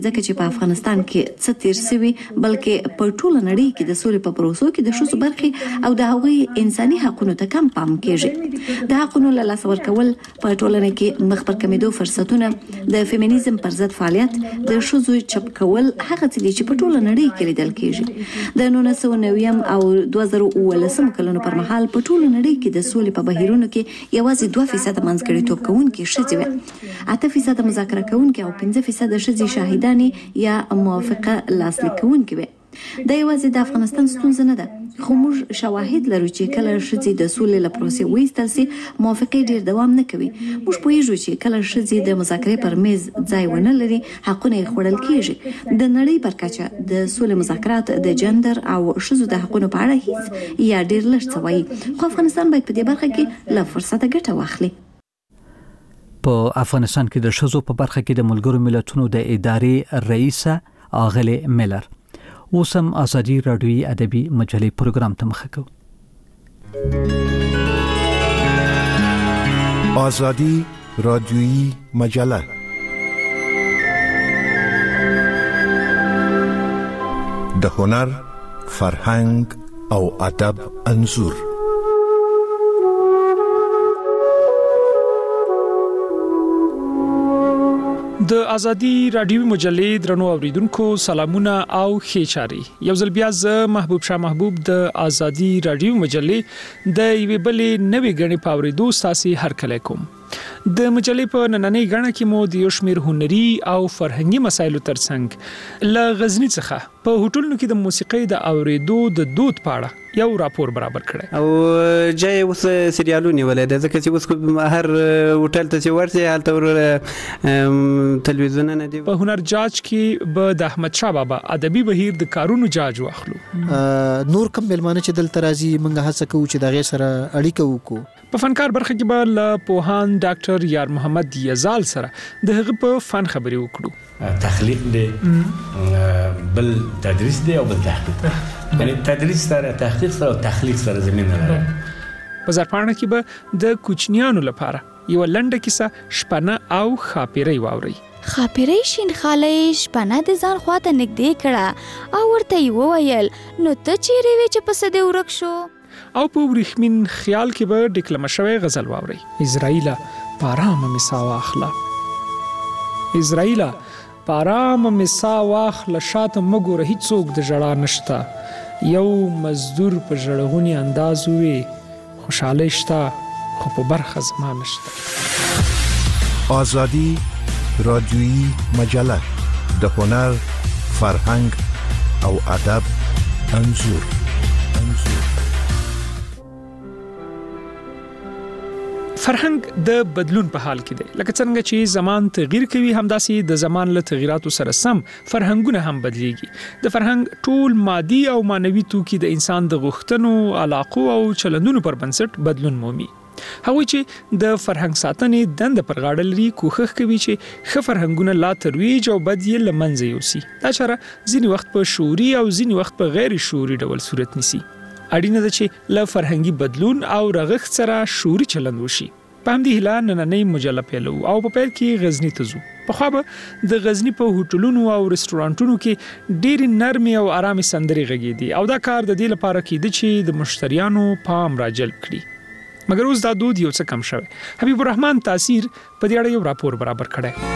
ځکه چې په افغانستان کې څه تیر شوی بلکې په ټوله نړۍ کې د سولې په پروسو کې د ښځو برخې او د هغوی انساني حقوقو ته کم پام کیږي. د حقوقو له لاسه ورکول په ټولنه کې مخ پر کمیدو فرصتونه، د فيمينيزم پر ضد فعالیت، د ښځو چپ کول هغه څه دي چې په ټوله نړۍ کې لیدل کیږي. د 1990 او 2019 کلونو پر مهال په ټوله نړۍ کې د سولې په بهیرونو کې یوازې 2% منځګړیتوب کوونکي ښځې وې، 8% مذاکره کوونکي او 5% ښځې شاهدانې یا موافقه لاسلیک کوونکي وې. دا یوازې د افغانستان ستونزه نه ده، خو موږ شواهد لرو چې کله ښځې د سولې له پروسې وایستل سي موافقه ډیر دوام نه کوي. موږ پوهیږو چې کله ښځې د مذاکرې پر میز ځای ونه لري حقونه یې خوړل کیږي. د نړۍ پر کچه د سولې مذاکرات د جندر او ښځو د حقونو په اړه هیڅ یا ډیر لږ څه وایي، خو افغانستان باید په دې برخه کې له فرصته ګټه واخلي. په افغانستان کې د ښځو په برخه کې د ملګرو ملتونو د ادارې رئیسه آغلې میلر اوسم ازادي رادیویي ادبي مجلې پروګرام ته مخه کوي. ازادي رادیویي مجله د هنر، فرهنګ او ادب انځور. د ازادي رادیوي مجلې درنو اوریدونکو سلامونه او ښه چاري. یو ځل بیا زه محبوب شاه محبوب د ازادي رادیوي مجلې د یوې بلې نوې غړي پاوریدو ساسي هر کله کوم. د مجلې په نننۍ غړه کې مو د یو شمېر هنري او فرهنګي مسایلو ترڅنګ له غزنی څخه په هوټلونو کې د موسیقۍ د اوریدو د دود پاړه یو راپور برابر کړی او جای اوس سریالونه ولې د ځکه چې اوس هر هوټل ته ورته حالت تلویزیون نه دی. په هنر جاج کې به د احمد شاه بابا ادبي بهیر د کارونو جاج واخلو. نور کوم ملمانه چې دلته راځي موږ هڅه کوو چې دغه سره اړیکه وکړو. په فنکار برخه کې به له پوهان ډاکټر یار محمد یزال سره د هغه په فن خبرې وکړو. تخلیق دی، بل تدریس دی او بل تحقیق. یعنی تدریس سره تحقیق سره او تخلیق سره زمينه لري. په زرپاڼه کې به د کوچنیانو لپاره یو لنډه کیسه شپنه او خاپیري واوري. خاپیري شین خالې شپنه د ځان خواته نږدې کړه او ورته یې وویل نو ته چیرې وې چې پس دې ورک شو. او په ورېښمین خیال کې به ډیکلمه شوی غزل واوري. اسرائیل پارام مسا واخله، اسرائیل پارام مسا واخله، شاته مګوره هیڅوک د ژړا نشته، یو مزدور په ژړغوني انداز وي، خوشاله شته خو په برخه زما نشته. ازادي رادیویی مجله د هنر، فرهنګ او ادب انځور. فرهنګ د بدلون په حال کې دی. لکه څنګه چې زمان تغییر کوي همداسې د زمان له تغیراتو سره سم فرهنګونه هم بدلیږي. د فرهنګ ټول مادي او مانوي توکي د انسان د غوښتنو، علاقو او چلندونو پر بنسټ بدلون مومي. هغوی چې د فرهنګ ساتنې دنده پر غاړه لري کوښښ کوي چې ښه فرهنګونه لا ترویج او بد یې له منځه یوسي. دا چاره ځینې وخت په شعوري او ځینې وخت په غیر شعوري ډول صورت نیسي. اړینه ده چې له فرهنګي بدلون او رغښت سره شعوري چلند وشي. په همدې هیله نننۍ مجله پیلو او په پیل کې غزنی ته ځو. پخوا به د غزنی په هوټلونو او رستورانټونو کې ډېرې نرمې او آرامې سندرې غږېدې او دا کار د دې لپاره کېده چې د مشتریانو پام راجلب کړي. مګر اوس دا دود یو څه کم شوی. حبیب الرحمن تاثیر په دې اړه یو راپور برابر کړی.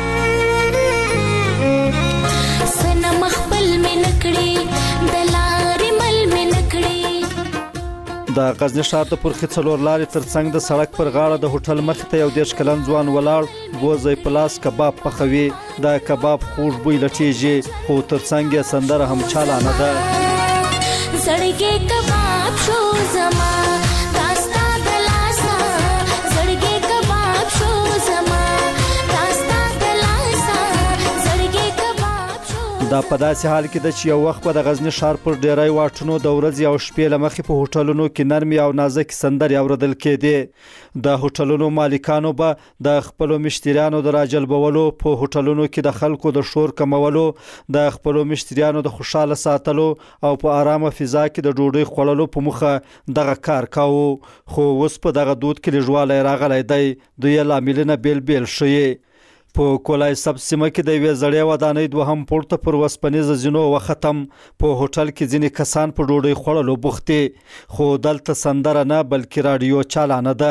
د غزنی ښار د پرخې څلور لارې ترڅنګ د سړک پر غاړه د هوټل مخې ته یو 10 کلن ځوان ولاړ بوزي پلاس کباب پخوي. د کباب خوږ بوی لټیږي خو ترڅنګ یې سندره هم چالانه ده. زړګي کباب شو زما داستا دلاسا، زړګي کباب شو زما داستا دلاسا، زړګي کباب شو. دا په داسې حال کې د چې یو وخت په د غزنی ښار پر ډیری واټونو د ورځې او شپې لمخې په هوټلونو کې نرمي او نازک سندرې اوریدل کېدې. د هوټلونو مالکانو به د خپلو مشتریانو د راجلبولو، په هوټلونو کې د خلکو د شور کمولو، د خپلو مشتریانو د خوشاله ساتلو او په آرامه فضا کې د ډوډۍ خوړلو په مخه دغه کار کاوه. خو اوس په دغه دود کې لږوالی راغلی دی. دوی لاملونه بیل بیل ښیي. په کولای سب سیمه کې د یوې زړې ودانۍ دوهم پورته پر وسپنیز زینو وختم په هوټل کې ځینې کسان په ډوډۍ خوړلو بوخت دي خو دلته سندره نه بلکې رادیو چالانه ده.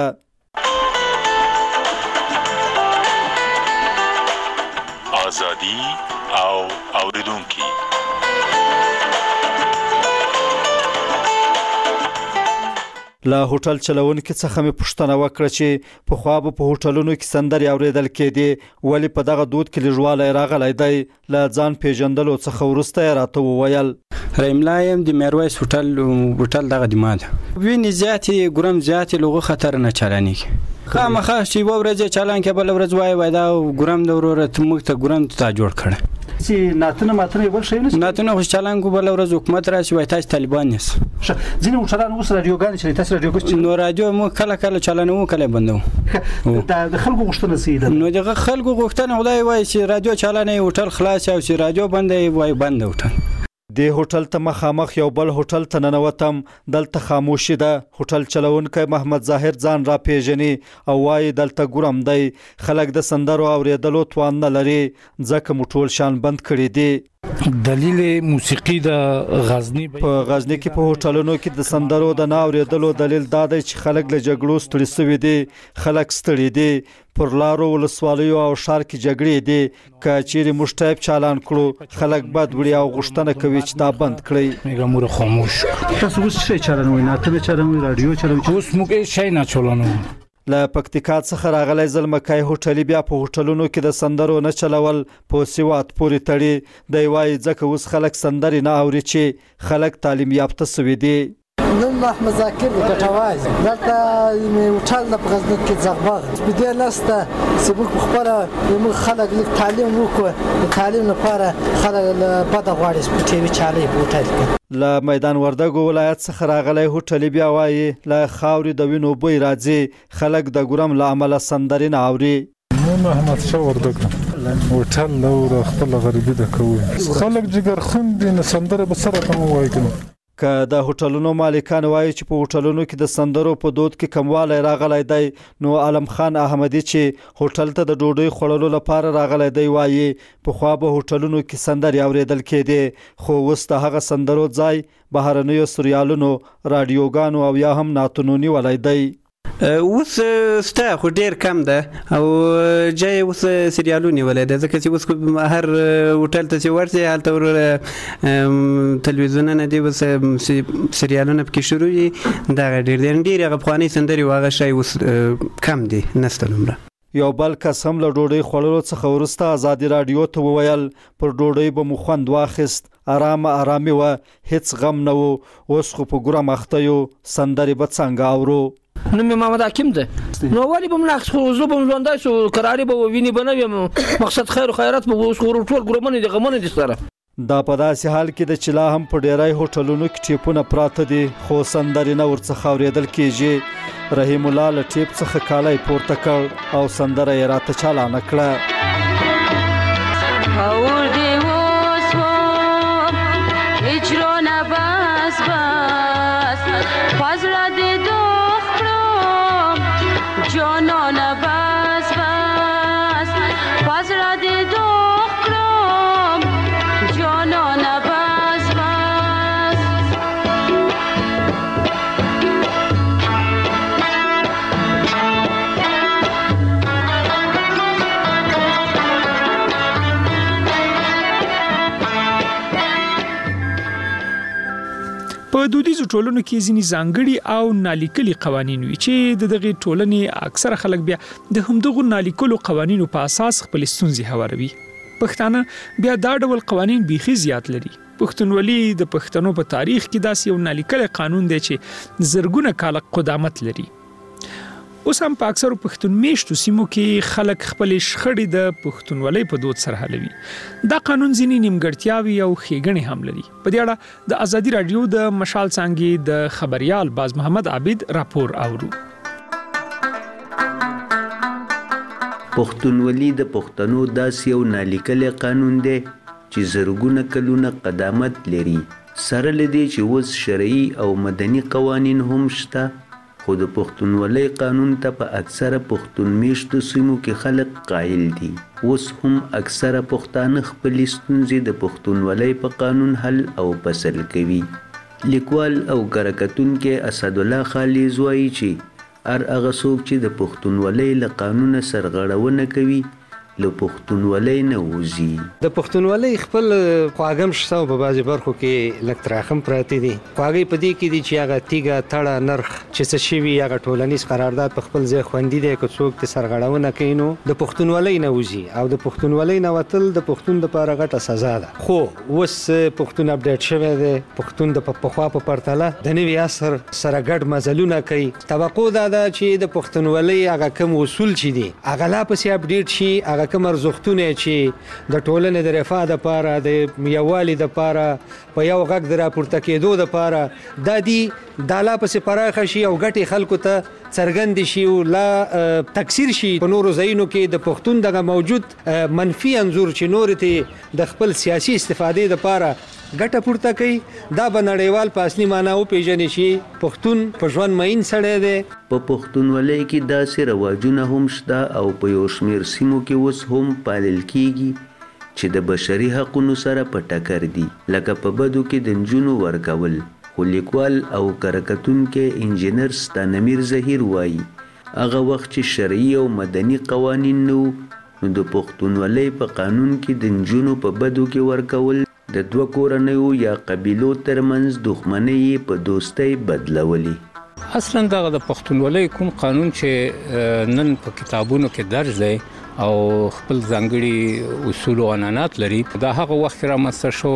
آزادي او اوریدونکي له هوټل چلونکو څخه مې پوښتنه وکړه چې په خو په هوټلونو کې سندرې اوریدل کېدې ولی په دغه دود کې لږوالی راغلی دی. له ځان پیژندلو څخه وروسته یې راته وویل رحیم الله یم د میرویس هوټل دغه د ما ده وینې زیاتې ګرم زیاتې لغو خطر نه چالانېږي خامخا چې یوه ورځ چالان کې بله ورځ وایي دا ګرم د وروره موږ ته ګرم تا جوړ کړه چې ناتونه ماتونه بل شي نه ناتونه خو چالان کو بل ورځ حکومت راشي وای تاسو طالبان یې ځینې هوټلان اوس رادیوګان چې تاسو رادیو کوم نو رادیو مو کله چالانو کله بندو د خلکو غوښتنه سیده نو د خلکو غوښتنه خدای وای چې رادیو چالانې هوټل خلاص او چې رادیو بندې وای بند هوټل د هوټل ته مخامخ یو بل هوټل ته ننوتم دلته خاموشي ده. هوټل چلونکی محمد ظاهر ځان را پیژني او وايي دلته ګرم دی خلک د سندرو اوریدلو توان نه لري ځکه مو ټول شان بند کړي دي. دلیل موسیقي د غزنی په غزنی کې په هوټلونو کې د سندرو د نه اوریدلو دلیل دا دی چې خلک له جګړو ستړي شوي دي خلک ستړي دي پر لارو ولسوالیو او ښار کې جګړې دي که چیرې موږ ټایپ چالان کړو خلک بد وړي او غوښتنه کوي چې دا بند کړئ. میګه مور خاموش تاسو اوس څه چالانوي ناتله چالانوي رادیو چالانوي اوس موږ شي نه چالانوي. له پکتیکا څخه راغلی زلمکای هوټلي بیا په هوټلونو کې د سندرو نه چلول په سیوات پورې تړي دی وایي ځکه اوس خلک سندرې نه اوري چې خلک تعلیم یافته سوي دي. نن احمد ذاکر د کټواز دلته هوټل د غزنی کې زغبغ بدې لسته چې موږ خپل موږ خلک لیک تعلیم وکړو د تعلیم لپاره خلک بد غواړي په ټي وي چالي هوټل کې. له میدان وردګو ولایت څخه راغلی هوټل بیا وایي له خاورې د وینو بوی راځي خلک د ګرم له امله سندرې نه اوري. نن احمد شاه وردګ هوټل له خپل غریبي د کوي خلک جګر خوند نه سندره به سره کوم وایي که د هوټلونو مالکان وایي چې په هوټلونو کې د سندرو په دود کې کموالی راغلی دی نو عالم خان احمدي چې هوټل ته د ډوډۍ خوړلو لپاره راغلی دی وایي پخوا به هوټلونو کې سندرې اوریدل کېدې خو اوس د هغه سندرو ځای بهرنیو سریالونو رادیوګانو او یا هم ناتونو نیولی دی. اوس ستا خو ډیر کم ده او جای اوس سریالونه نیولې ده ځکه چې اوس هر هوټل ته چې ورته هلته ور تلویزیونونه دی اوس سریالونه پکې شروع دي دا ډیر افغاني سندري واغه شای اوس کم دي نسته نمبر. یو بل کس هم له ډوډۍ خوړلو څخه وروسته ازادي رادیو ته وویل پر ډوډۍ به مو خوند واخیست آرامي وه هیڅ غم نه و اوس خو په ګرم اخته یو سندرې به څنګه اورو. نوم محمد حکیم ده نو ولی به ملاک زو به ژوندای سو قراری به ویني بنوي مقصد خیر او خیرات به اوس ټول ګرمنه دي غمنه دي سره. دا په داسې حال کې د چلا هم په ډیرای هوټلونو کې ټیپونه پراته دي خو سندرې نه ورڅخه اوریدل کېږي. رحیم الله له ټیپ څخه کالی پورته کړ او سندره یې راته چالانه کړه. په دودیزو ټولنو کې ځینې ځانګړي او نالیکلي قوانین وي چې د دغه ټولنې اکثره خلک بیا د همدغو نالیکلو قوانینو په اساس خپل ستونزې هواروي. پښتانه بیا دا ډول قوانین بیخي زیات لري. پښتونولي د پښتنو په تاریخ کې داسې یو نالیکلی قانون دی چې زرګونه کاله قدامت لري. اوس هم په اکثرو پښتون میشتو سیمو کې خلک خپل شخړې د پښتونولۍ په دود سره حلوي. دا قانون ځینې نیمګړتیاوې او ښېګڼې هم لري. په دې اړه د ازادي رادیو د مشال څانګې د خبريال باز محمد عابد راپور اورو. پښتونولي د پښتنو داسې یو نالیکلی قانون دی چې زرګونه کلونه قدامت لري. سره له دې چې اوس شرعي او مدني قوانین هم شته خو د پښتونولۍ قانون ته په اکثره پښتون میشتو سیمو کې خلک قایل دي. اوس هم اکثره پښتانه خپلې ستونزې د پښتونولۍ په قانون حل او فصل کوي. لیکوال او کارکتونکي اسدالله خالص وایي چې هر هغه څوک چې د پښتونولۍ له قانونه سرغړونه کوي له پښتونولۍ نه وځي. د پښتونولۍ خپل خواږم شته په بعضي برخو کې لږ تراخم پراته دي. خواږی په دې کې دي چې هغه تیګه تړه نرخ چې څه شوي هغه ټولنیز قرارداد په خپل ځای خوندي دی. که څوک ته سرغړونه کوي نو د پښتونولۍ نه وځي او د پښتونولۍ نه وتل د پښتون لپاره غټه سزا ده. خو اوس پښتون اپډیټ شوی دی. پښتون د پخوا په پرتله د نوي عصر سره ګډ مزلونه کوي. توقع دا ده چې د پښتونولۍ هغه کوم اصول چې دي هغه لا پسې اپډیټ شي. هغه کوم ارزښتونه چې د ټولنې د رفاه لپاره د یووالي لپاره په یو غږ د راپورته کېدو لپاره دا دي دا لا پسې پراخه شي او ګټې خلکو ته څرګند شي او لا تکثیر شي په نورو ځایونو کې د پښتون دغه موجود منفي انځور چې نور ته د خپل سیاسي استفادې لپاره ګټه پورته کوي. دا به نړیوال په اصلي معنا وپېژني چې پښتون په ژوند مین سړی دی. په پښتونولۍ کې داسې رواجونه هم شته او په یو شمېر سیمو کې اوس هم پالل کیږي چې د بشري حقونو سره په ټکر دي، لکه په بدو کې د نجونو ورکول. خو لیکوال او کارکتونکی انجینر ستانمیر زهیر وایي هغه وخت چې شرعي او مدني قوانین نو د پښتونولۍ په قانون کې د نجونو په بدو کې ورکول د دوه کورنیو یا قبیلو ترمنځ دښمنۍ په دوستۍ بدلولي. اصلا دغه د پښتونولۍ کوم قانون چې نن په کتابونو کې درج دی او خپل ځانګړي اصول او عنعنات لري، دا هغه وخت رامنځته شو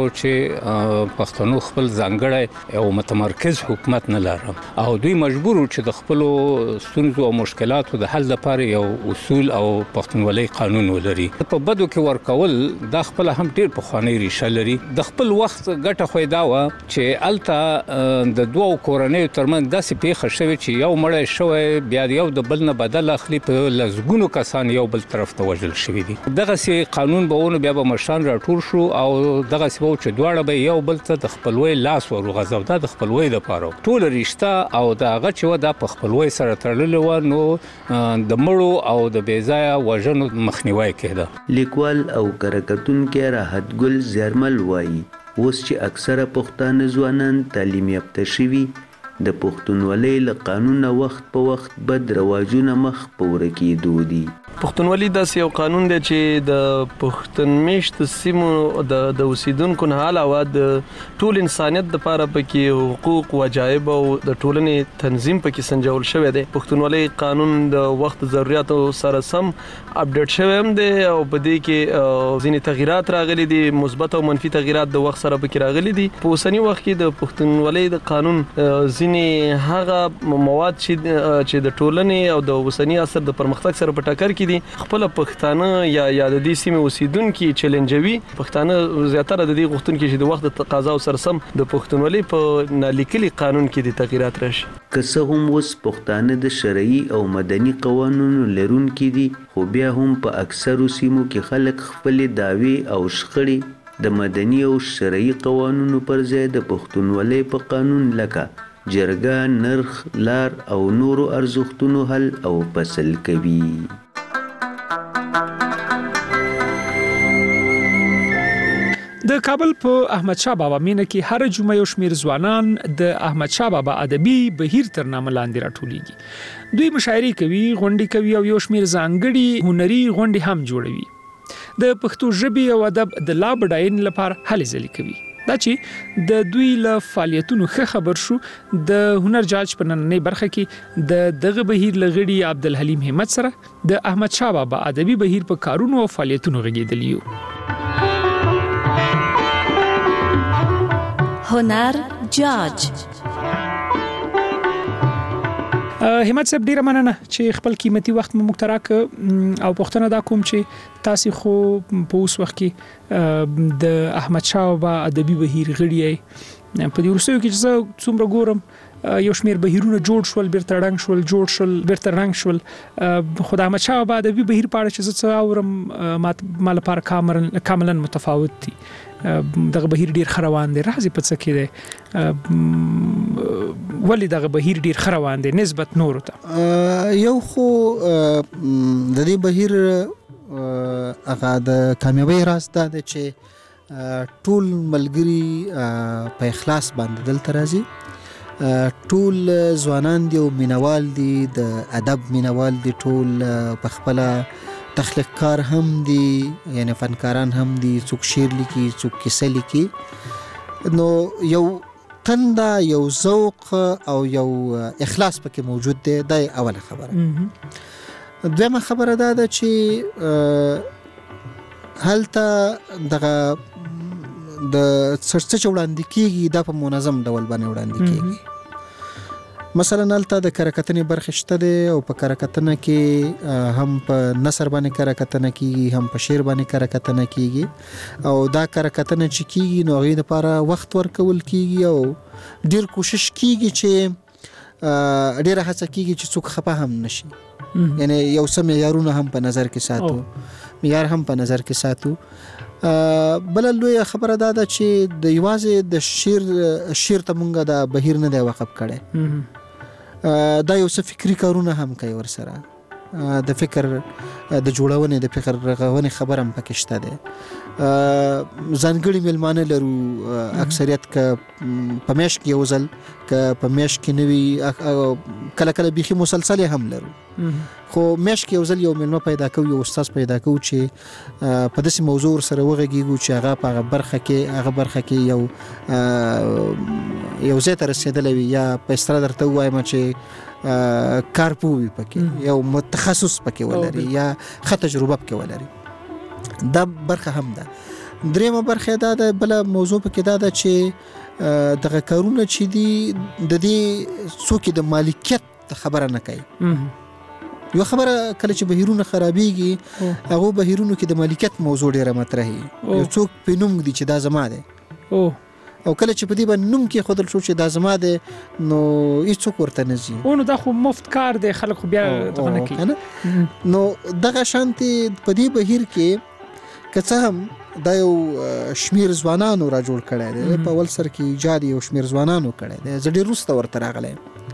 چې پښتنو خپل ځانګړی او متمرکز حکومت نه لرل او دوی مجبور چې د خپل ستونزو او مشکلاتو د حل لپاره یو اصول او پښتونولۍ قانون ولري. په بدو کې ورکول دا خپل هم ډیر پخوانی ریشه لري. د خپل وخت ګټه خو دا و چې الته د دوه کورنیو ترمنځ داسې پیښه شوې چې یو مړی شوی بیا یو د بل نه بدل اخلي، په لزګونو کسان یو بل طرف ته وژل شوي دي. دغه سي قانون به ونه بیا به مشان راټول شو او دغه سي به چې دواړه به یو بل ته د خپلوي لاس ورغځو. دا د خپلوي لپاره ټول رښتا او دا هغه چې د خپلوي سره تړل و نو د مړو او د بیځایا وژنو مخنیوي کېده. لیکوال او کارکتونکی راحت ګل زیرمل وایي اوس چې اکثره پښتانه ځوانان تعلیم یافته شوي د پښتونولۍ له قانونه وخت په وخت بد رواجونه مخ په ورکېدو دي. پښتونولي داسې یو قانون دی چې د پښتون میشت سیمو د اوسیدونکو نه علاوه د ټول انسانیت لپاره پکې حقوق وجایب او د ټولنې تنظیم پکې سنجول شوی دی. پښتونولي قانون د وخت ضرورتو سره سم اپډیټ شوی هم دی او په دې کې ځینې تغیرات راغلي دي، مثبت او منفي تغیرات د وخت سره پکې راغلي دي. په اوسني وخت کې د پښتونولي د قانون ځینې هغه مواد چې د ټولنې او د اوسني عصر د پرمختګ سره په ټکر کې دي خپل پښتانه یا د دې سیمې اوسیدونکو چیلنجوي. پښتانه زیاتره د دې غوښتونکو چې د وخت د تقاضا سره سم د پښتونولۍ په نالیکلي قانون کې د تغیرات راشي. که څه هم اوس پښتانه د شرعي او مدني قوانینو لرونکي دي، خو بیا هم په اکثرو سیمو کې خلک خپل دعوی او شخړې د مدني او شرعي قوانینو پر ځای د پښتونولۍ په قانون لکه جرګه، نرخ، لار او نورو ارزښتونو حل او فصل کوي. د کابل په احمد شاه بابا مینه کې هر جمعه یو شمیر ځوانان د احمد شاه بابا ادبي بهیر تر نامه لاندې راټولیږي. دوی مشاعرې کوي، غونډې کوي او یو شمیر ځانګړي هنري غونډې هم جوړوي. د پښتو ژبې او ادب د لا بډاینې لپاره هلې ځلې کوي. دا چې د دوی له فعالیتونو ښه خبر شو، د هنر جاج په نننۍ برخه کې د دغه بهیر لغړي عبدالحلیم همت سره د احمد شاه بابا ادبي بهیر په کارونو او فعالیتونو غږیدلی یو. هنر جاج همت صاحب ډیره مننه چې خپل قیمتي وخت مو مختراک او پښتنه دا کوم چې تاسو خو په اوس وخت کې د احمد شاه بابا ادبي بهیر غړي په دې ورسېو کې چې څومره ګورم یو شمیر بهیرونه جوړ شول بیرته ړنګ شول جوړ شول بیرته رنګ شول خو د احمدشاه بابا ادبي بهیر په اړه چې زه څه اورم ما لپاره کاملا متفاوت دي دغه بهیر ډیر خروان دي راځي په څه کې دی ولی دغه بهیر ډیر خروان دي نسبت نور ته یو خو د دې بهیر هغه د کامیابی راز دا دی چې ټول ملګری په اخلاص باندې دلته راځي ټول ځوانان دي او مینوال دي د ادب مینوال دي ټول په خپل تخلیق کار هم دي یعنی فنکاران هم دي څوک شعر لیکي څوک کیسه لیکي نو یو تنده یو ذوق او یو اخلاص پکې موجود دی دا اوله خبره دویمه خبره دا ده چې هلته دغه د څه وړاندې کیږي دا په منظم ډول باندې وړاندې کیږي مثلا هلته د کرکتنې برخه شته دی او په کرکتنه کې هم په نثر باندې کرکتنه کیږي هم په شعر باندې کرکتنه کیږي او دا کرکتنه چې کیږي نو هغې لپاره وخت ورکول کیږي او ډیر کوشش کیږي چې ډیره هڅه کیږي چې څوک خفه هم نشي یعنی یو څه معیارونه هم په نظر کې ساتو معیار هم په نظر کې ساتو بل لوی خبره دا ده چې د یوازې د شعر ته مونږ د بهیر نه دی وقف کړی دا یو څه فکری کارونه هم کوي ورسره د فکر د جوړونې د فکر رغونې خبره هم پکې شته ده ځانګړي مېلمانه لرو اکثریت که په میاشت کې یو ځل که په میاشت کې نه وي کله کله بیخي مسلسل هم لرو خو میاشت کې یو ځل یو مېلمه پیدا کوو یو استاد پیدا کوو چې په داسې موضوع سره وغږیږو چې هغه په هغه برخه کې یو ځای ته رسېدلی وي یا په اصطلاح درته ووایم چې کارپوه وي پکې یو متخصص پکې ولري یا ښه تجربه پکې ولري دا برخه هم ده درېمه برخه دا ده بله موضوع پکې دا ده چې دغه کارونه چې دي د دې څوک د مالکیت خبره نه کوي یو خبره کله چې بهیرونه خرابېږي هغو بهیرونو کې د مالکیت موضوع ډېره مطرحي یو څوک په نوم ږدي چې دا زما دی او کله چې په دې باندې نوم کې خودل شو چې دا زما دی نو هیڅوک ورته نه ځي نو دا خو مفت کار دی خلک خو بیا دغه نه کوي نو دغه شانتي په دې بهیر کې که څه هم دا یو شمیر ځوانانو را جوړ کړی دی په اول سر کې ایجاد یو شمیر ځوانانو کړی دی زه ډېر وروسته ورته راغلی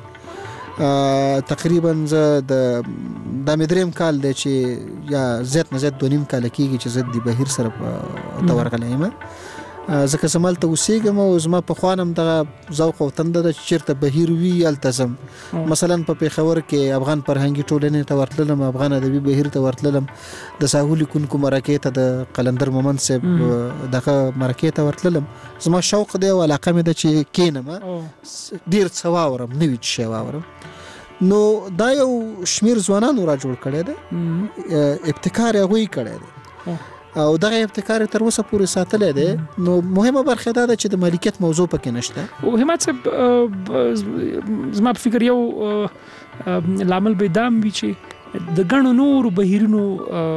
تقریبا زه دا مې درېیم کال دی چې یا زیات نه زیات 2.5 کاله کېږي چې زه د بهیر سره ته ورغلی یم ځکه زه مالته اوسېږم او زما پخوا نه هم دغه ذوق او تنده ده چې چېرته بهیر وي هلته ځم مثلا په پېښور کې افغان فرهنګي ټولنې ته ورتللم افغان ادبي بهیر ته ورتللم د ساحو لیکونکو مرکې ته د قلندر مومند صاحب دغه مرکې ته ورتللم زما شوق دی او علاقه مې ده چې کښېنم ډېر څه واورم نوي شی واورم نو دا یو شمیر ځوانانو را جوړ کړی دی ابتکار یې هغوی کړی دی او دغه ابتکار تر اوسه پورې ساتلی دی نو مهمه برخه دا ده چې د مالکیت موضوع پکې نشته او همت صاحب زما په فکر یو لامل به دام وي چې د ګڼو نورو بهیرونو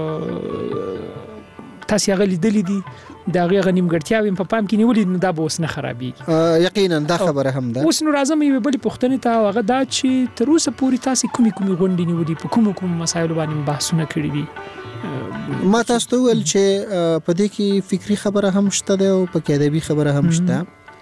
تاسو هغه لیدلي دي د هغې نیمګړتیاوې په پام کې نیولې نو دا به اوس نه خرابېږي یقینا دا خبره هم ده اوس نو راځم یوې بلې پوښتنې ته او هغه دا چې تر اوسه پورې تاسې کومې غونډې نیولي په کومو مسایلو باندې بحثونه کړي دي ما تاسو ته وویل چې په دې کې فکري خبره هم شته ده او پکې ادبي خبره هم شته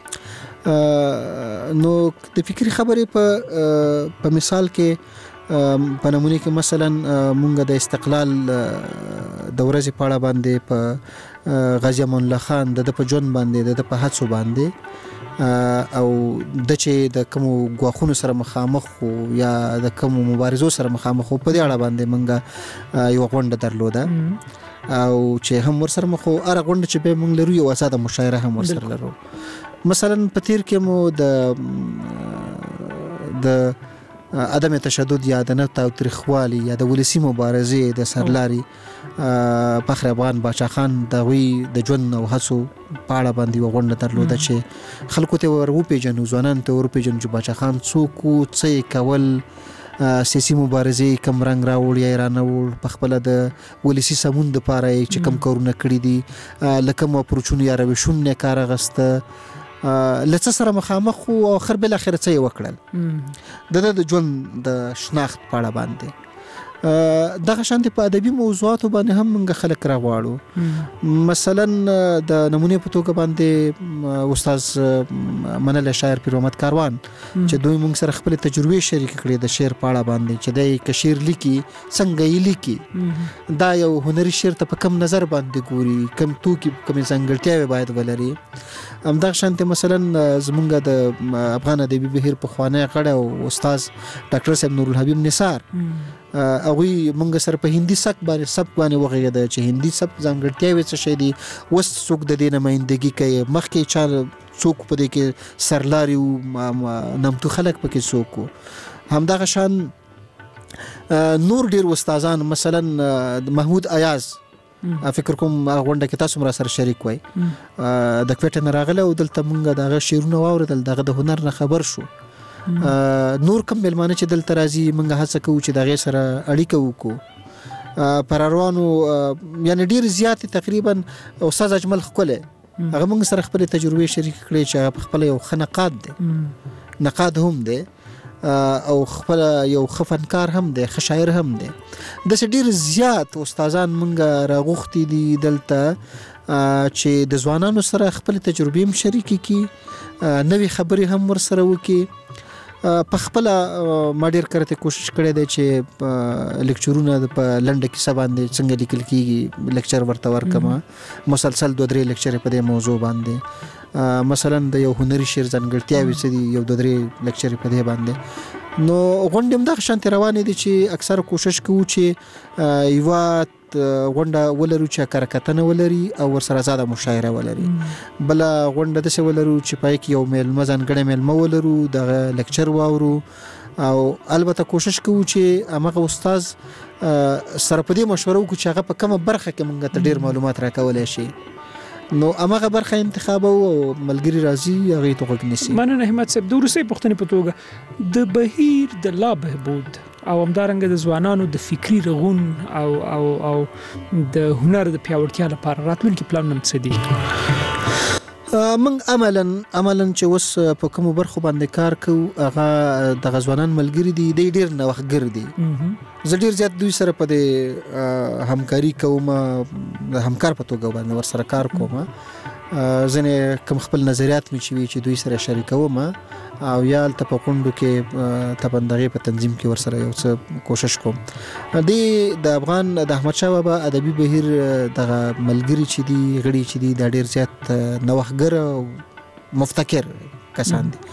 نو د فکري خبرې په مثال کې په نمونه کې مثلا مونږ د استقلال د ورځې په اړه باندې په غازی امان الله خان د په ژوند باندې د په هڅو باندې او د چې د کوم غواخونو سره مخامخ یا د کوم مبارزو سره مخامخ په دې اړه باندې مونږ یو غونډه درلوده او چې هم ورسره مخ اره غونډه چې به مونږ لرو یو اساده مشاعره هم ورسره لرو مثلا په تیر کې مو د عدم تشدد یا د نه تاوتریخوالي یا د ولسی مبارزې د سرلاري فخر افغان باچا خان د ژوند او هڅو په اړه باندې غونډه درلوده چې خلکو ته ورپېژنو ځوانانو ته ورپېژنو چې باچا خان څوک څه کول سیاسي مبارزې کم رنګ راوړ یا رانوړ په خپل د ولسی سمون د پاره چې کم کارونه کړی دي لکه مو پروچون یا روشون نه کار غسته لڅ سره مخامخ او اخر بل اخر څه وکړل د ژوند د شناخت په اړه باندې دغه شانتي په ادبي موضوعاتو باندې هم موږ خلک راغواړو. مثلا د نمونه په توګه باندې استاد منل شاعر پیر محمد کاروان چې دوی موږ سره خپل تجربه شریک کړې د شعر په اړه باندې چې د کشیر لیکي څنګه یې لیکي دا یو هنري شعر ته په کم نظر باندې ګوري کم توکي کم ځانګړتیاوې باید ولري. همدغه شانتي مثلا زمونږ د افغان ادبي بهیر په خوانه غړ او استاد ډاکټر صاحب نور الحبیب نثار هغه مونږ سره په هندي سبک باندې وغږېده چې هندي سبک ځانګړتیاوې څه شي دي وس څوک د دې نمائندګي کوي مخکې چا څوک په دې کې سرلاري او نمتو خلک پکې څوک همدغه شان نور ډیر استادان مثلا محمود ایاز فکر کوم غونډه کې تاسو مرا سره شریک وای د کوټه نه راغله او دلته مونږ دغه شیرونه واوریدل دغه د هنر نه خبر شو. نور کم ملمانه چې دلته راځي موږ هڅه کوو چې دغه سره اړیکه وکړو پر روانو یعنی ډیر زیات تقریبا استاد اجمل خپله هغه موږ سره خپل تجربه شریک کړي چې خپل یو خنقاد دی نقاد هم دی او خپل یو خفنکار هم دی خشاعر هم دی د ډیر زیات استادان موږ راغوختي دي دلته چې د ځوانانو سره خپل تجربه هم شریک کړي نوې خبرې هم ور سره وکړي. په خپل ما ډیر کرته کوشش کړی دی چې لیکچرونه په لنډه کې سباندې څنګه لیکل کیږي لیکچر ورته ورکما مسلسل 2-3 لیکچر په دې موضوع باندې مثلا د یو هنري شعر ځانګړتیاوې څه دي یو 2-3 لیکچر په دې باندې نو غونډه د شانت روانې دي چې اکثر کوشش کوو چې یو غونډه ولرو چې کارکتنه ولري او ورسره زاده مشاعره ولري بل غونډه د څه ولرو چې پای کې یو میل مزان غړې میل مو ولرو د لیکچر واورو او البته کوشش کوو چې هغه استاد سره په دې مشوره وکړو چې هغه په کومه برخه کې موږ ته ډیر معلومات راکولای شي نو هغه برخه انتخاب او ملګری راځي هغه ته وګنيسي. مننه احمد صاحب د روسي پښتنې په توګه د بهیر د لا بهبود او همدارنګه د ځوانانو د فکری رغون او د هنر د پیاوړتیا لپاره راتلونکي پلان څه دي؟ من عملاً چې اوس په کوم برخو باندې کار کوو هغه د غزوانان ملګری دي د ډیر نوښتګر دي زه ډیر زیات دوی سره په دې همکاري کوم د همکار په توګه باندې ور سره کار کوم ځنه کوم خپل نظریات مې چې دوی سره شریکوم او یا په کوندو کې تبندغه په تنظیم کې ور سره یو څه کوشش کوم د افغان د احمد شاه بابا ادبي بهیر د ملګری چې دي غړي چې دي د ډیر زیات نوښتګر او مفتکر کسان دي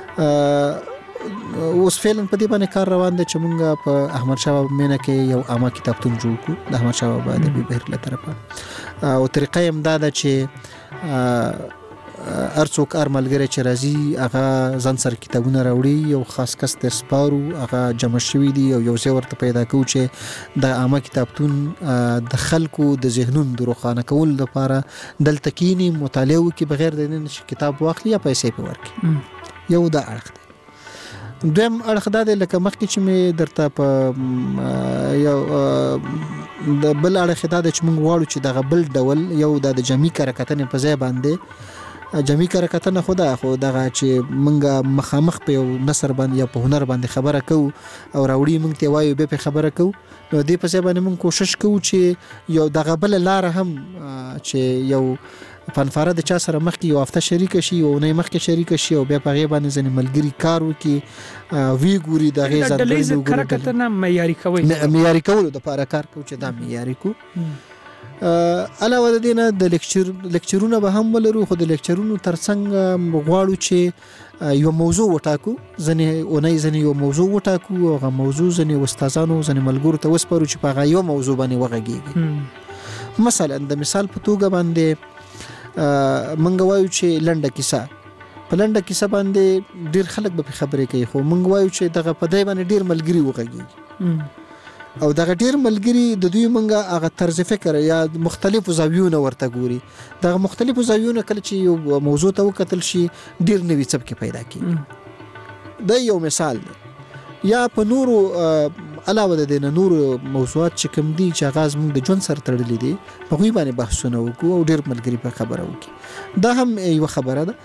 اوس فعلا په دې باندې کار روان دي چې مونږ په احمد شاه بابا مینه کې یو عامه کتابتون جوړ کړو د احمد شاه بابا ادبي بهیر له طرفه او طریقه یې دا ده چې ارڅوک ارملګری چې راځي هغه ځان سره کتابونه راوړي یو خاص کس د سپارو هغه جمع شوی دی او یو ځای ورته پیدا کوو چې د عامه کتابتون د خلکو د ذهنونو د روښانه کولو لپاره دلته کینی مطالعه وکړي بغیر د نه کتاب واخلي یا پیسې په ورکړي یو دا اړخ دی. دویم اړخ دا دی لکه مخکې چې مې درته په یو د بل اړخ دا دی چې موږ غواړو چې دغه بل ډول یو د جمعي کارکتنې په ځای باندې جمعي کارکتنه خو دغه چې موږ مخامخ په یو نثر باندې یا په هنر باندې خبره کوو او راوړي موږ ته وایو به په خبره کوو نو دې په ځای باندې موږ کوشش کوو چې یو دغه بل لار هم چې یو فنفاره د چا سره مخکې یو هفته شریک شي او نه مخکې شریک شي او بیا په غیبه باندې ځنې ملګری کار وکي وی ګوري د غي ځان د کارکتنه معیاري کوي معیاري کول د لپاره کار کوي چې دا معیاري کو علاوه د دینه د لیکچرونه به هم ولرو خو د لیکچرونو ترڅنګ غواړو چې یو موضوع وټاکو ځنې یو موضوع وټاکو او هغه موضوع ځنې استادانو ځنې ملګرو ته وسپارو چې په هغه یو موضوع باندې وغږیږي. مثلا د مثال په توګه باندې منګ وایو چې لنډه کیسه په لنډه کیسه باندې ډیر خلک به خبرې کوي خو منګ وایو چې دغه په دای باندې ډیر ملګری وغږیږي او دغه ډیر ملګری د دوی منګه هغه طرز فکر یا مختلفو زاویونه ورته ګوري دغه مختلفو زاویونه کله چې یو موضوع ته وکتل شي ډیر نوې څپکې پیدا کیږي. دا یو مثال دی یا په نورو علاوه د دې نورو موضوعات چې کوم دي چې غاز موږ د ژوند سره تړلې دي په غوي باندې بحثونه وکړو او ډیر ملګری په خبره وکړي دا هم یو خبره ده.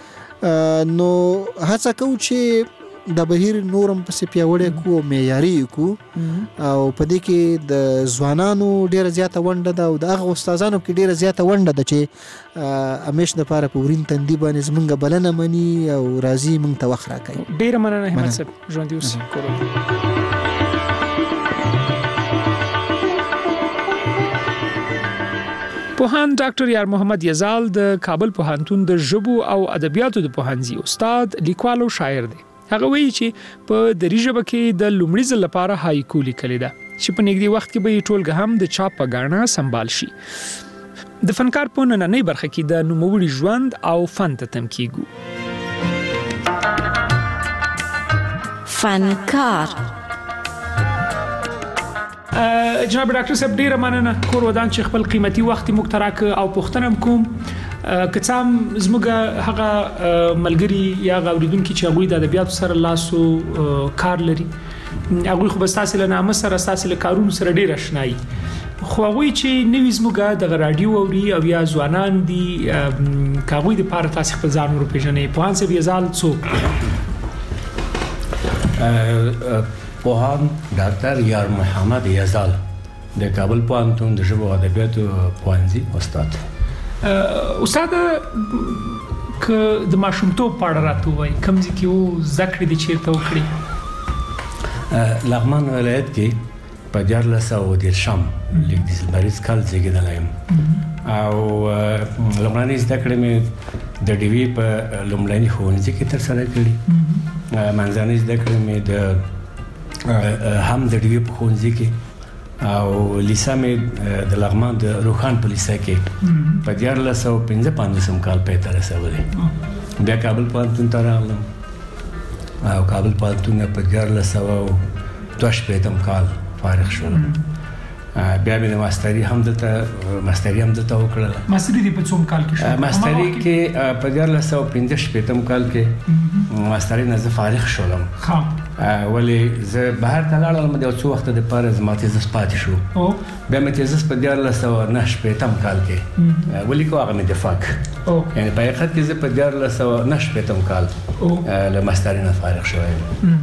نو هڅه کوو چې د بهیر نورم پسې پیاوړی کو معیاري کو او په دې کې د ځوانانو ډیره زیاته ونډه ده او د هغه استادانو کې ډیره زیاته ونډه ده چې همیش د پاره په ورین تندي باندې زمونږ بلنه مني او راځي مونږ ته وخت راکوي. ډیره مننه همت صاحب ژوندي اوسئ. پوهاند ډاکټر یار محمد یزال د کابل پوهنتون د ژبو او ادبیاتو د پوهنځي استاد، لیکوال او شاعر دی. هغه وایي چې په دری ژبه کې د لومړي ځل لپاره هایکو لیکل ده چې په نږدې وخت کې به ټولګه هم د چاپ په غاڼه سمبال شي. د فنکار په نننۍ برخه کې د نوموړي ژوند او فن ته تم کیږو. فنکار جناب ډاکټر صاحب ډیره مننه کور ودان چې خپل قیمتي وخت مو تراک او پوښتنه کوم که څام زموږ هغه ملګری یا غوړیدونکو چې هغه د ادبیات سره لاسو کار لري هغه خو بس تاسو له نامه سره تاسو له کارونو سره ډیر آشنایی خو هغه چې نوې زموږ د رادیو اوري او یا ځوانان دي کاوی د پاره تاسو خپل ځان ورو پیژنې په هانسه بیزال څوک پوهاند ډاکټر یار محمد یزال د کابل پوهنتون د ژبو او ادبیاتو پوهنځي استاد. استاد ک د ماشومتوب په اړه راته وایي کوم ځکه یو ذکر دي چیرته وکړي. لغمان ولایت کې په 1410 لیک د مریض کال زیږیدلم او لومړنۍ زده کړې مې د ډیوی په لومړنۍ ښوونځي کې تر سره کړې. منځنۍ زده کړې مې د هم د ډیوی په ښوونځي کې او لیسه مې د لغمان د روخان په لیسه کې په 1455 کال پای ته رسولې. بیا کابل پوهنتون ته راغلم او کابل پوهنتون په 1422 کال فارغ شوم. بیا مې ماستری هم دلته وکړل. ماستری په څوم کال کې شو؟ ماستری کې په 1455 کال کې ماستری نه زه فارغ شولم. ولی زه بهر ته لاړم د څو وخت د پاره زما تیزس پاتې شو. بیا مې تیزس په 1499 کال کې ولی کو هغه مې دفاق یعنی په حقیقت کې زه په 1499 کال له ماستری نه فارغ شوم.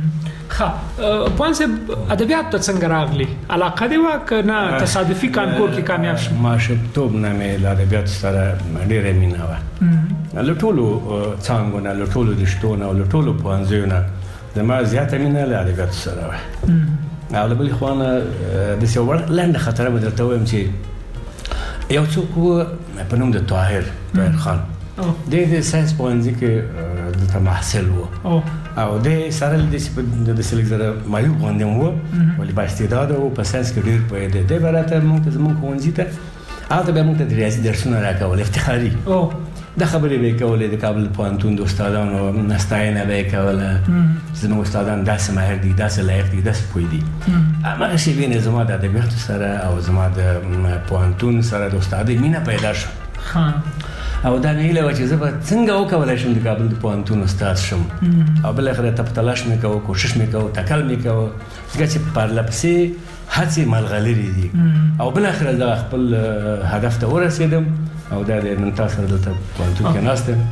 پوهنځ ادبیات ته څنګه راغلی؟ علاقه دی وکنه تصادفي کانکور کې کامیاب شو؟ ماشومتوب نه مې له ادبیاتو سره ډېره مینه وه. له ټولو څانګو نه، له ټولو رشتو نه او له ټولو پوهنځیو نه زما زیاته مینه له ادبیاتو سره وه. او له بلې خوا نه داسې یوه لنډه خاطره به درته ووایم چې یو څوک و په نوم د طاهر خان د ساینس پوهنځي کې دلته محصل و او د سره د سلیک زره مایو باندې و ولې با استعداد او په ساینس کې ډیر په دې د براته موږ زموږ ښوونځي ته هغه به موږ ته د ریاضي درسونه راکول افتخاري د خبرې به کولې د کابل پوهنتون د استادانو نستاینه به کوله زموږ استادان داسې ماهر دي، داسې لایق دي، داسې پوه دي. هغه شی وینې زما د ادبیاتو سره او زما د پوهنتون سره د استادۍ مینه پیدا شو او دا مې هیله وه چې زه به څنګه وکولی شم د کابل د پوهنتون استاد شم او بالاخره تپ تلاش مې کوه، کوشش مې کوه، تکل مې کوه ځکه چې پرله پسې هڅې ملغلرې دي او بالاخره دا خپل هدف ته ورسېدم او دا د نن تاسو سره دلته پوهنتون کې ناست یم.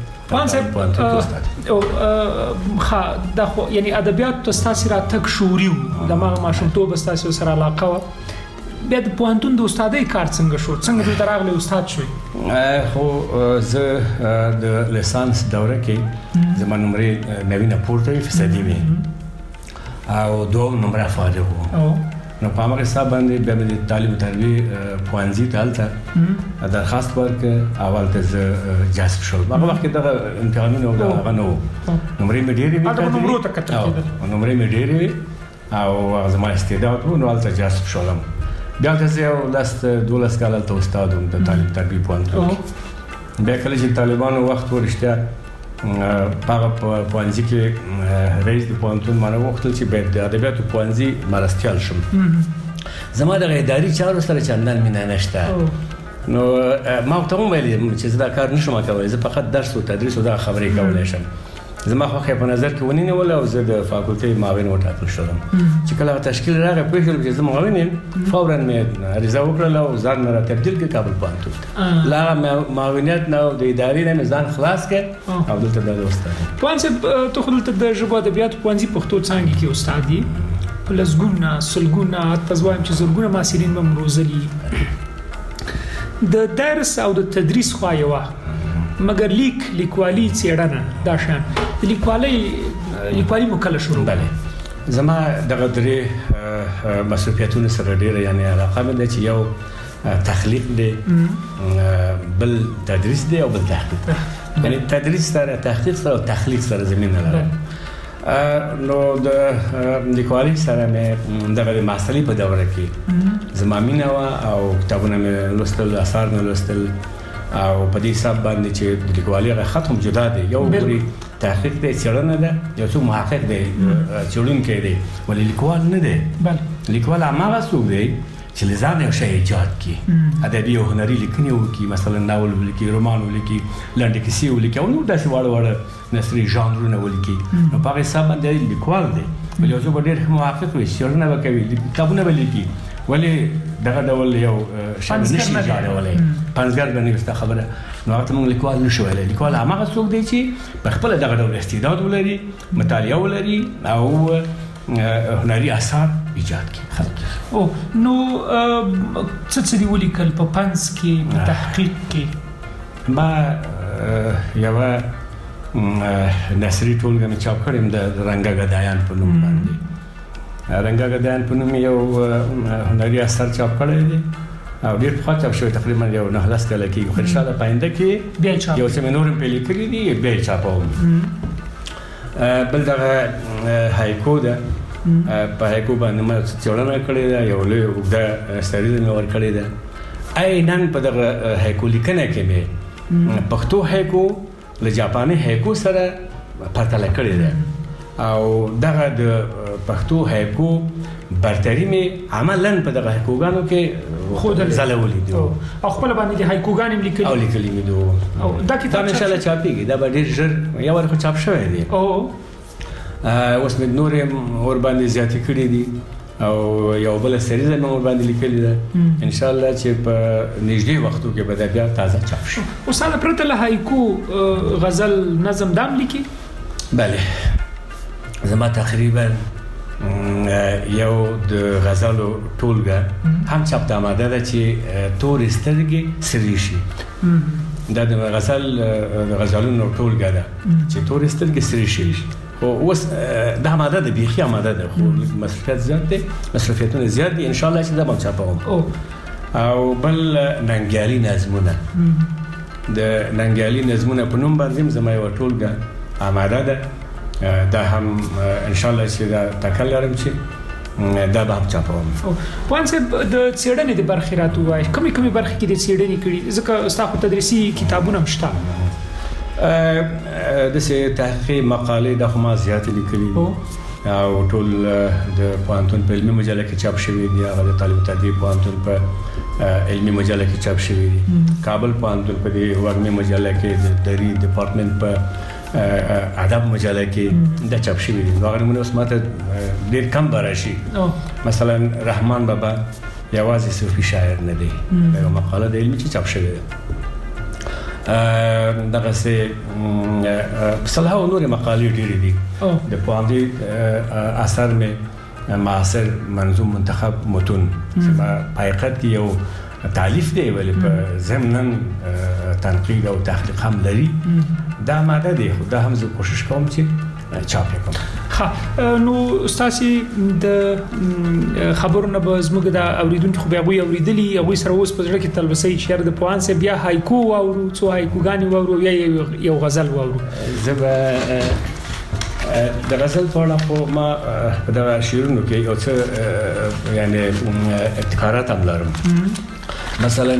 دا خو یعنی ادبیات ته ستاسې راتګ شعوري و، د ماشومتوب ستاسې سره علاقه وه. بیا د پوهنتون د استادۍ کار څنګه شو؟ څنګه دلته راغلی استاد شوی؟ خو زه د لیسانس دوره کې زما نمرې 90% وي او 2 نمره فارغ وو. نو په هغه حساب باندې بیا مې د تعلیم او تربیې پوهنځي ته هلته درخواست ورکړ او هلته زه جذب شوم. هغه وخت کې دغه امتحانونه هغه نه وو، نمرې مې ډېرې وې، نمرې مې ډېرې وې او زما استعداد و نو هلته جذب شولم. بیا ته زه یو 12 کال هلته استاد وم د تعلیم تربیې پوهنتون کې. بیا کله چې طالبانو وخت و رښتیا په هغه پوهنځي کې رئیس د پوهنتون مانه وغوښتل چې باید د ادبیاتو پوهنځي مرستیال شم. زما دغه اداري چارو سره چندان مینه نشته نو ما ورته وویل چې زه دا کار نشم کولی، زه فقط درس او تدریس او دغه خبرې کولی شم. زما خو په نظر کې ونی نه ولا او زه د فاکولټي معاون وټاکل شوم چې کله تشکیل راغی په هیڅ چې زما معاون فورا مې عریضه وکړه او ځان را تبدیل کړ کابل پوهنتون لا معاونیت نو د ادارې نه ځان خلاص کړ او دلته د استاد پوهنځي ته خو دلته د ژبه ادبیات پوهنځي پښتو څانګې کې استاد دی لزګونه سلګونه تاسو چې زرګونه ماسرین به مروزلي د درس او د تدریس خو یو مګر لیکوالي څېړنه دا شان لیکوالي مکلف شروع بله زما دغه درې مسؤلیتونه سره ډیره یعنی علاقه مې ده چې یو تخلیق دی بل تدریس دی او بل تحقیق یعنی تدریس سره تحقیق سره او تخلیق سره زمينه لري نو د لیکوالي سره مې دغه ماستري په دوره کې زما مینه او کتابونه مې لوستل اثار مې لوستل او په دې حساب باندې چې د لیکوالي ختم جدا دی یو پوری تحقیق دی څېړنه ده یو څو محقق دی څېړونکی دی ولې لیکوال نه دی لیکوال هغه څوک دی چې لزان یو شی ایجاد کړي ادبي او هنري لیکنې وکړي مثلا ناول ولیکي رومان ولیکي لنډه کیسې ولیکي او نور داسې واړه نثري ژانرونه ولیکي نو په هغه حساب باندې لیکوال دی ولې یو څوک ډېر محقق وي څېړنه وکوي کتابونه ولیکي ولې دغه ډول یو شی نشي جوړولای پنځګر باندې ست خبره نو هغه موږ لیکوال نشو ویلای لیکوال هغه څوک دی چې په خپل دغه ډول استعداد ولري مطالعه ولري او هنري اثار ایجاد کړي خلک او نو څه دی ولیکل په پنځ کې په تحقیق کې ما یو نثري ټولګه مې چاپ کړم د رنګا غدایان په نوم باندې رنګا غدایان په نوم یو هنري اثر چاپ کړی دی او ډېر پخوا چاپ شوی تقریبا یو 9 کاله کې خو ان شاء الله پاینده کې بیا چاپ یو څه نور په لیکلي دي بیا چاپوم بل دغه هایکو ده په هایکو باندې ما څېړنه کړې ده یو لوی اوږده سریزه مې ورکړې ده عیناً په دغه هایکو لیکنه کې مې پښتو هایکو له جاپاني هایکو سره پرتله کړې ده او دغه د پښتو هایکو برتری مې عملاً په دغه هایکوګانو کې خود زلولې دي او خپل باندې د هایکوګان هم لیکلي او لیکلي مې دي او دا کتاب ان شاء الله چاپيږي دا به ډېر ژر یو ورخه چاپ شوی دی او اوس مې نور اور باندې زیاتې کړې دي او یو بل سریزه مې اور باندې لیکلې ده ان شاء الله چې په نږدې وختو کې به دا بیا تازه چاپ شي او ساده پرته له هایکو غزل نظم دام لیکي بله زما تقریبا یو د غزلو ټولګه هم چاپ د آماده ده چې تورې سترګې سرې شي دا د غزلونو ټولګه ده چې تورې سترګې سرې شي او اوس د آماده ده بیخي آماده ده خو مصرفیت زیات دی مصرفیتونه زیات دي ان شاء الله چې دا به چاپوم او بل ننګیالي نظمونه د ننګیالي نظمونه په نوم باندې زما یو ټولګه آماده ده دا هم ان شاء الله چې دا تکل لرم چې دا به هم چاپوم پوهنځي د څېړنې د برخې راته وایي کومې برخې کې د څېړنې کړي ځکه ستاسو تدریسي کتابونه هم شته داسې تحقیقي مقالې د خو ما زیاتې لیکلي دي او ټول د پوهنتون په علمي مجله کې چاپ شوي دي هغه د تعلیم تدریس پوهنتون په علمي مجله کې چاپ شوي دي کابل پوهنتون په دې وږمې مجله کې د دری ډپارټمنټ په ادب مجله کې د چاپ شوي دي هغه نمونه اوس ماته ډېر کم به راشي مثلا رحمان بابا یوازې صوفي شاعر نه دی یو مقاله د علمي چې چاپ شوې ده دغسې صلاح او نورې مقالې ډېرې دي د پوهنځي اثر مې معاصر منظوم منتخب متون چې په حقیقت کې یو تالیف دی ولې په ضمناً تنقید او تحقیق هم لري دا ماده دی خو دا هم زه کوشش کوم چې چاپ کړم ها نو استاسي د خبرونه به زموږ د اوریدونکو خو بیا وی اوریدلی او سره اوس په ځړه کې تلبسې شهر د پوانسه بیا هایکو او څو هایکوګانی او یا یو غزل او زه د غزل په اړه خو ما په دا شعرونو کې یو څه یعنی ابتکارات هم لرم مثلا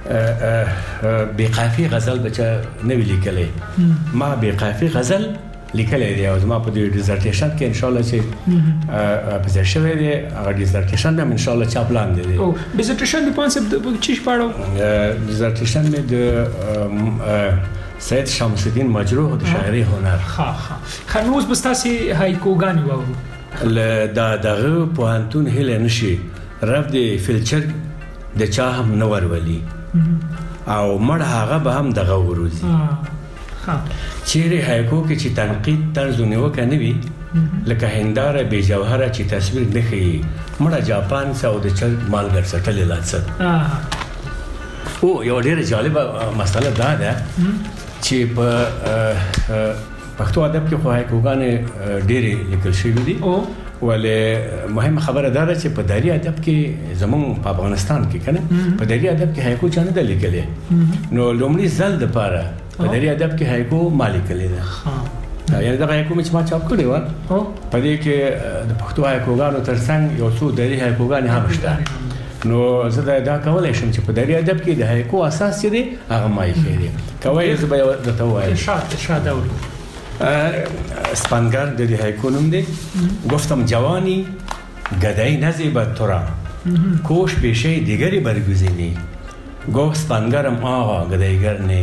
بقافي غزل بچا نه لیکلې ما بقافي غزل لیکلې دی او زما په دې ډیزرټیشن کې ان شاء الله چې په ځای شوی دی هغه ډیزرټیشن هم ان شاء الله چاپ لاند دی او ډیزرټیشن د کانسپټ چی پاړو ډیزرټیشن مې د سید شمس الدین مجروح د شاعري هنر. خنوز بستاسي هایکوګانی وورو دا دغه پوهنتون هله نشي رف د فلچر د چا هم نور ولی او مړ هغه به هم دغه وروزي. چیرې هایکو کې چې تنقید طرز نیوکه نه وي لکه هنداره بې جوهره چې تصویر نه ښیي مړه جاپان څه او د چرګ مالګر څټلې لا څه. او یو ډېره جالبه مسله دا ده چې په پښتو ادب کې خو هایکوګانې ډېرې لیکل شوي دي ولې مهمه خبره دا ده چې په دري ادب کې زموږ په افغانستان کې کنه په دري ادب کې هایکو چا نه ده لیکلې نو لومړي ځل دپاره په دري ادب کې هایکو ما لیکلې ده. یعنې دغه هایکو مې چې ما چاپ کړې وه په دې کې د پښتو هایکوګانو تر څنګ یو څو دري هایکوګانې هم شته نو زه دا کولی شم چې په دري ادب کې د هایکو اساس چې دی هغه ما ایښی دی. کوی زه به درته ووایم ارشاد اورو. اسپانگر د هایکو نوم دی. گفتم جوانی گدایی نزیبد تو را کوش پیشه دیگری برگزینی گفت اسپانگرم آقا گدایگر نه.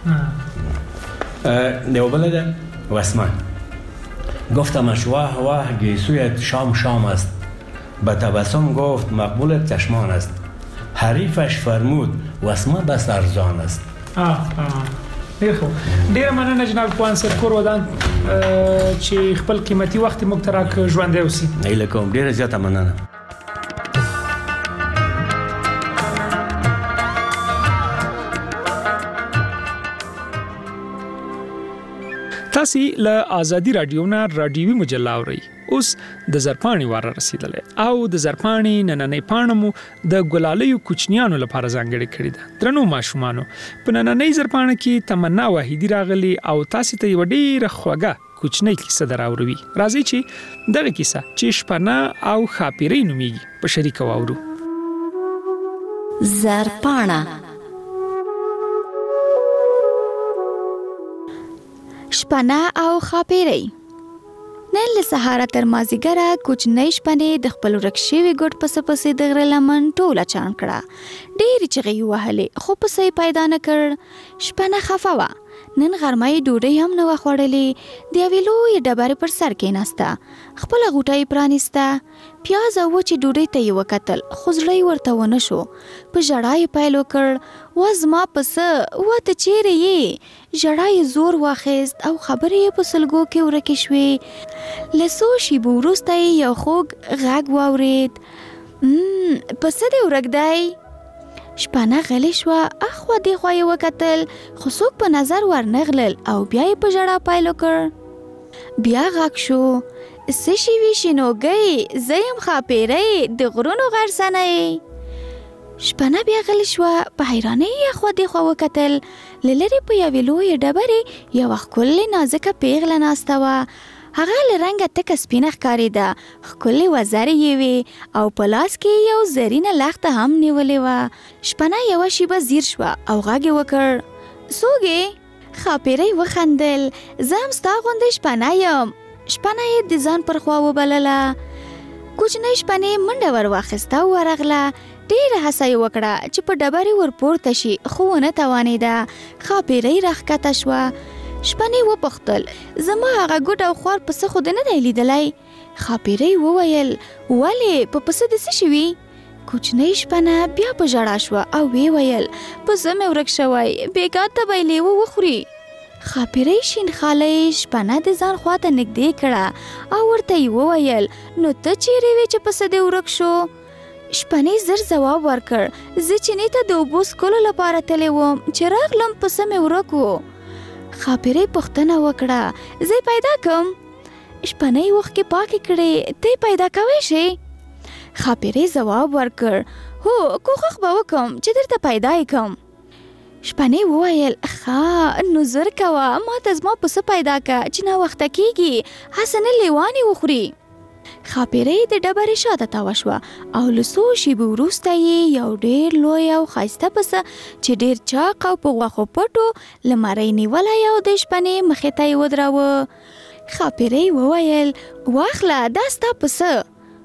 دیو بلده واسمان گفتمش واه واه گیسویت شام شام است به تبسم گفت مقبولت چشمان است حریفش فرمود واسما بس ارزان است. ډیره مننه جناب پوهان صاحب کور ودان چې خپل قیمتي وخت موږ ته راکړ ژوندی اوسي. هیله کوم ډیره زیاته مننه. تاسو له آزادی رادیو نه رادیوي مجله اورئ. اوس د زرپاڼې واره رسیدلې او د زرپاڼې نننۍ پاڼه مو د ګلالیو کوچنیانو لپاره ځانګړې کړې ده. درنو ماشومانو په نننۍ زرپاڼه کې تمنا واحدي راغلي او تاسو ته یو ډېره خوږه کوچنۍ کیسه دراوړوي. راځئ چې دغه کیسه چې شپنه او خاپیرۍ نومیږي په شریکه واورو. زرپاڼه شپنه او خاپیرۍ. نن له سهاره تر مازیګره کوچنۍ شپنې د خپل ورک شوي ګوټ پسې پسې د غره لمن ټوله چاڼ کړه. ډېرې چغې یې وهلې خو پسه یې پیدا نه کړ. شپنه خفه وه. نن غرمه یې ډوډۍ هم نه وه خوړلې. د یوې لویې ډبرې پر سر کېناسته. خپله غوټه یې پرانیسته. پیاز او وچې ډوډۍ ته یې وکتل خو زړه یې ورته ونه شو. په ژړا یې پیل وکړ وا زما پسه وا ته چیرې یې. ژړا یې زور واخیست او خبرې یې په سلګو کې ورکې شوې. له څو شېبو وروسته یې یو خوږ غږ واورېد. پسه دې ورک دی. شپنه غلې شوه. اخوا دېخوا یې وکتل خو څوک په نظر ورنغلل او بیا یې په ژړا پیل وکړ. بیا غږ شو څه شوي شینوګۍ زه یم خاپیرۍ د غرونو غرڅنۍ. شپنه بیا غلې شوه. په حیرانۍ یې اخوا دېخوا وکتل. له لرې په یوې لویې ډبرې یوه ښکلې نازکه پیغله ناسته وه. هغه له رنګه تکه سپینه ښکارېده. ښکلې وزرې یې وې او په لاس کې یو زرینه لښته هم نیولې وه. شپنه یوه شیبه ځیر شوه او غږ یې وکړ څوک یې؟ خاپیرۍ وخندل زه هم ستا غوندې شپنه یم. شپنه یې د ځان پر خوا وبلله. کوچنۍ شپنې منډه ور واخیسته او ورغله. ډېره هڅه یې وکړه چې په ډبرې ور پورته شي خو ونه توانېده. خاپیرۍ راښکته شوه. شپنې وپوښتل زما هغه ګوډ او خوار پسه خو دې نه دی لیدلی؟ خاپیرۍ وویل ولې په پسه دې څه شوي؟ کوچنۍ شپنه بیا په ژړا شوه او ویې ویل پسه مې ورک شوی بېګا ته به یې لیوه وخوري. خاپیرۍ شین خالۍ شپنه د ځان خواته نږدې کړه او ورته یې وویل نو ته چیرې وې چې پسه دې ورک شو؟ شپنې زر ځواب ورکړ زه چینې ته د اوبو څښلو لپاره تللی وم چې راغلم پسه مې ورک و. خاپیرۍ پوښتنه وکړه زه پیدا کړم؟ شپنۍ اوښکې پاکې کړې ته پیدا کوی شې؟ خاپیرۍ ځواب ورکړ هو کوښښ به وکړم چې درته پیدا یې کړم. شپنۍ وویل ښه نو زر کوه ما ته زما پسه پیدا کړه چې ناوخته کېږي هسې نه لیوانې وخوري. خاپیرۍ د ډبرې شاته تاوه شوه او له څو شېبو وروسته یې یو ډېر لوی او ښایسته پسه چې ډېر چاق او په غوښو پټو له مرۍ نیولی او د شپنې مخې ته یې ودراوه. خاپیرۍ وویل واخله دا ستا پسه.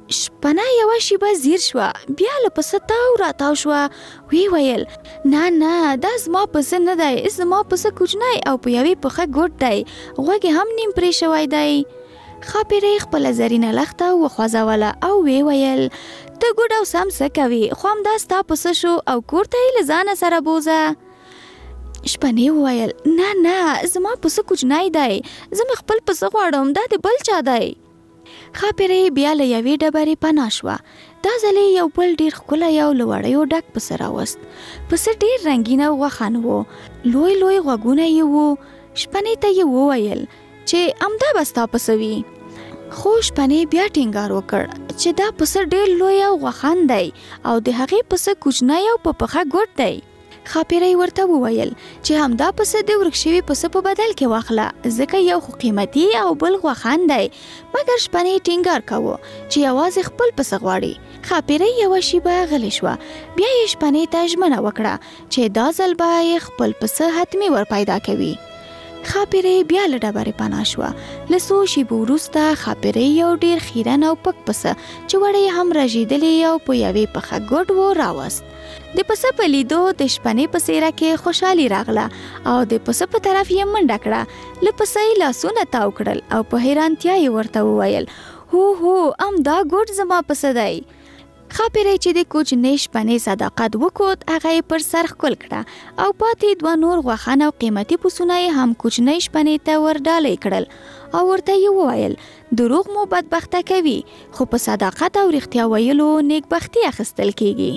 شپنه یوه شیبه زیر شوه، بیا له پسه تاو راتاو شوه، وی ویل نه دا زما پسه نه دی، زما پسه کوچنی او په یوې پښه ګوټ دی، غوږ هم نیم پرې شوی دی. ښاپیرۍ خپله زرینه لښته وخوځوله او وی ویل ته ګوډ او سم څه کوې، خو همدا ستا پسه شو او کور ته یې له ځانه سره بوځه. شپنې وویل نه زما پسه کوچنی دی، زه مې خپل پسه غواړم، دا د بل چا دی. ښاپیرۍ بیا له یوې ډبرې پناه شوه. دا ځل یو بل ډېر ښکلی او له وړیو ډک پسه راوست. پسه ډېر رنګین او غوښن و، لوی غوږونه یې وو. شپنې ته یې وویل چې همدا به ستا پسه وي. خو شپنې بیا ټینګار وکړ چې دا پسه ډېر لوی او غوښن دی او د هغې پسه کوچنی او په پښه ګوټ دی. ښاپیرۍ ورته وویل چې همدا پسه د ورک شوي پسه په بدل کې واخله، ځکه یو خو قیمتي او بل غوښن دی. مګر شپنې ټینګار کوو چې یوازې خپل پسه غواړي. ښاپیرۍ یوه شیبه غلې شوه، بیا یې شپنې ته ژمنه وکړه چې دا ځل به یې خپل پسه حتمي ور پیدا کوي. ښاپیرۍ بیا له ډبرې پناه شوه. له څو شیبو وروسته ښاپیرۍ یو ډېر خیرن او پک پسه چې وړۍ هم رژېدلې او په یوې پښه ګوډ و راوست. د پسه په لیدو د شپنې په څېره کې خوشحالي راغله او د پسه په طرف یې منډه کړه. له پسه یې لاسونه تاو کړل او په حیرانتیا یې ورته وویل هو همدا ګوډ زما پسه دی. ښاپیرۍ چې د کوچنۍ شپنې صداقت وکوت، هغه یې پر سر ښکل کړه او پاتې دوه نور غوښن او قیمتي پسونه یې هم کوچنۍ شپنې ته ور ډالۍ کړل او ورته یې وویل دروغ مو بدبخته کوي، خو په صداقت او رښتیا ویلو نیکبختي اخیستل کیږي.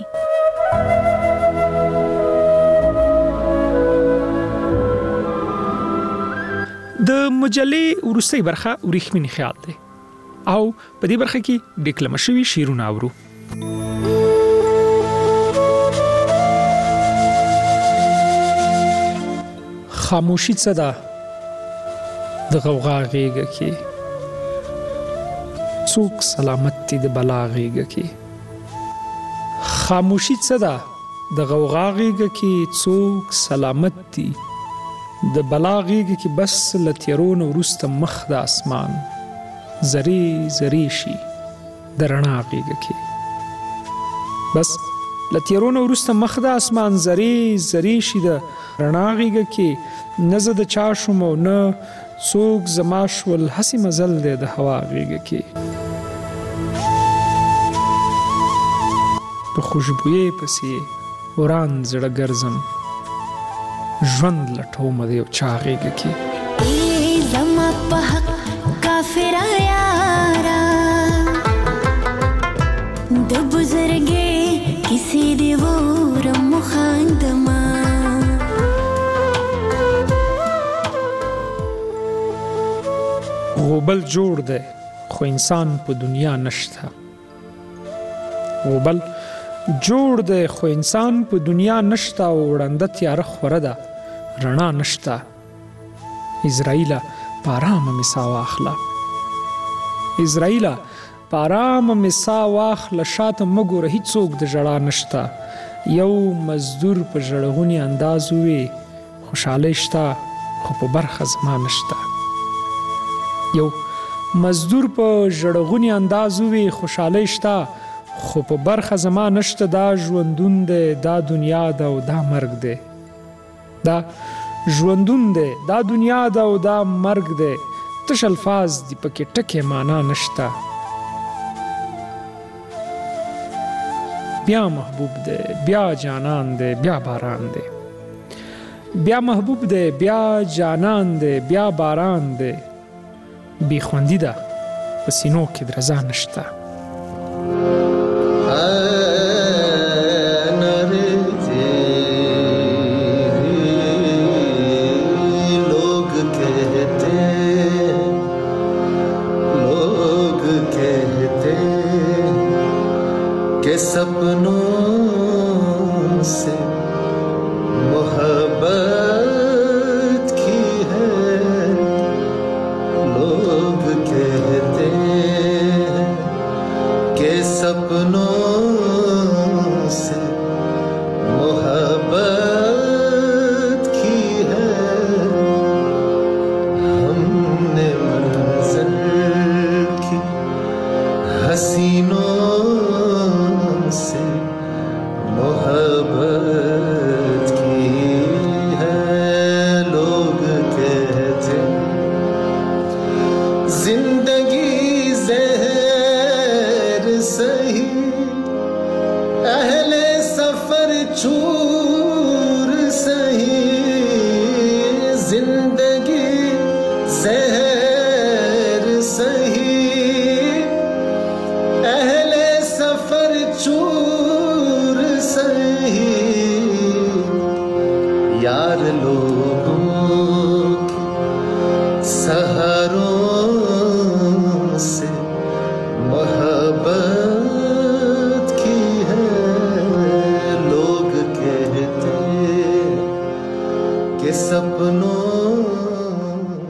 د مجلې وروستۍ برخه وریښمین خیال دی او په دې برخه کې ډیکلمه شوي شعرونه اورو. خاموشي څه ده د غوغا غېږه کې، څوک سلامت دي د بلا غېږه کې. خاموشي څه ده د غوغا غېږه کې، څوک سلامت دي د بلا غېږه کې. بس له تیارو نه وروسته مخ د اسمان زری شي د رڼا غېږه کې. بس له تیارو نه وروسته مخ د اسمان زری شي د رڼا غېږه کې. نه زه د چا شوم او نه څوک زما شول، هسې مزل دی د هوا غېږه کې. په خوشبویۍ پسې وران زړه ګرځم، ژوند لټوم د یو چا غېږه کې. زما په حق کافر یارا د بزرګې کسی دی ورم خاندما. غوبل جوړ دی خو انسان په دنیا نشته، غوبل جوړ دی خو انسان په دنیا نشته او وړنده تیاره خوره ده رڼا نشته. اسرائیله په آرامه مې ساه واخله، اسرائیله په آرامه مې ساه واخله، شاته مه ګوره هیڅوک د ژړا نشته. یو مزدور په ژړغوني انداز ووی خوشحالۍ شته خو په برخه زما نشته. یو مزدور په ژړغوني انداز ووی خوشحالۍ شته خو په برخه زما نشته. دا ژوندون دی، دا دنیا ده او دا مرګ دی، دا ژوندون دی، دا دنیا ده او دا مرګ دی. تش الفاظ دی پکې ټکې معنا نشته. بیا محبوب دی، بیا جانان دی، بیا باران دی. بیا محبوب دی، بیا جانان دی، بیا باران دی. بی خوندی ده په سینو کې درزا نشته. सपनों